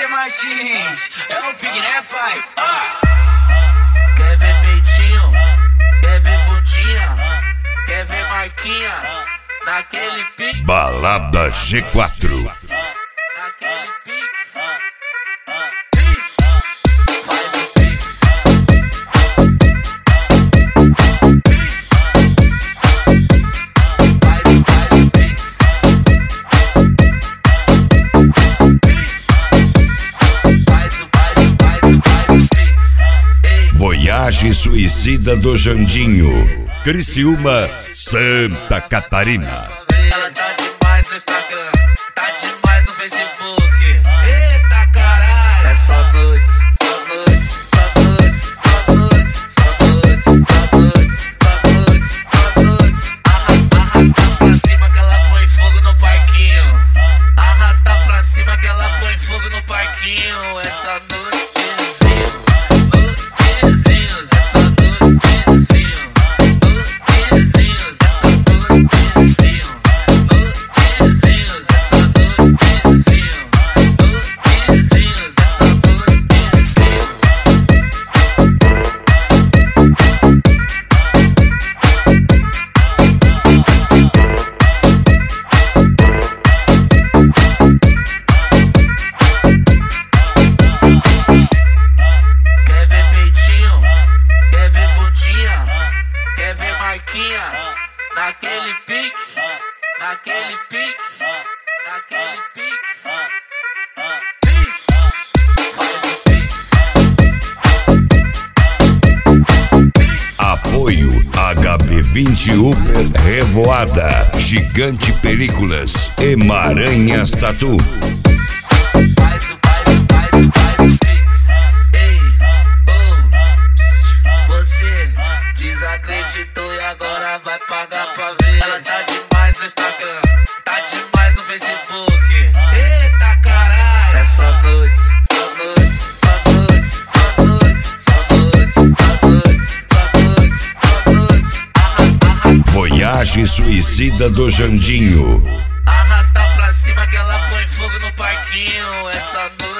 DJ Martins, é o Pig, né, pai? Quer ver peitinho? Quer ver bundinha? Quer ver marquinha? Naquele pique. Balada G4. Naquele pique. Voyage Suicida do Jandinho, Criciúma, Santa Catarina. Ela tá demais no Instagram, tá demais no Facebook. Eita caralho, é só nudes, só nudes, só nudes, só nudes, só nudes, só nudes, só nudes, só nudes. Arrasta pra cima que ela põe fogo no parquinho. Arrasta pra cima que ela põe fogo no parquinho. É só nudes. Naquele pique, naquele pique, naquele pique. Apoio HB20 Uber Revoada, Gigante Películas e Maranhas Tatu. Faz o pix. Ei, você desacreditou e agora vai pagar pra ver. Ela tá demais no Instagram, tá demais no Facebook. Eita caralho, é só nudes, só nudes, só nudes, só nudes, só nudes, só nudes, só nudes, só nudes. Arrasta. Voyage Suicida do Jandinho. Arrasta pra cima que ela põe fogo no parquinho. É só nudes.